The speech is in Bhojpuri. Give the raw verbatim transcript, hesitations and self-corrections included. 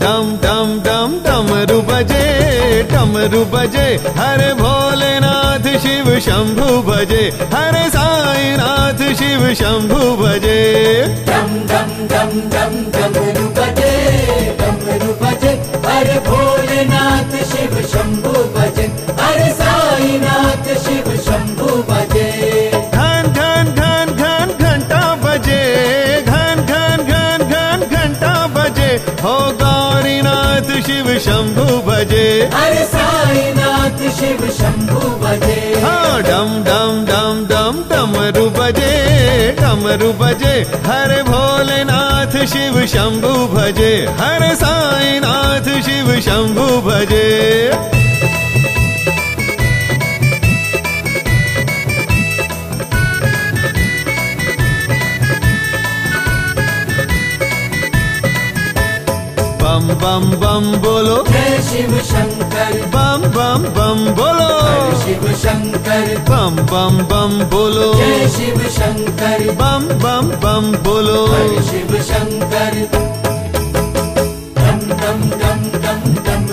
डम डम डम डमरू बजे डमरू बजे, हरे भोलेनाथ शिव शंभु भजे, हरे साईनाथ शिव शंभु भजे। डम डम डम डम डमरू बजे डमरू बजे, हरे भोलेनाथ शिव शंभु भजे, हरे साईनाथ शिव शंभु भजे। घन घन घन घन घंटा बजे, घन घन घन घन घंटा बजे, हो गौरीनाथ शिव शंभु भजे, हरे साईनाथ शिव शंभु भजे। हाँ डम डम डम डम डमरू बजे डमरू बजे, हरे भोलेनाथ शिव शंभु भजे, हरे साईनाथ शिव शंभु भजे। बम बम बम बोलो जय शिव शंकर, बम बम बम बोलो हरे शिव शंकर, बम बम बम बोलो जय शिव शंकर, बम बम बम बोलो हरे शिव शंकर। डम डम डम डम डम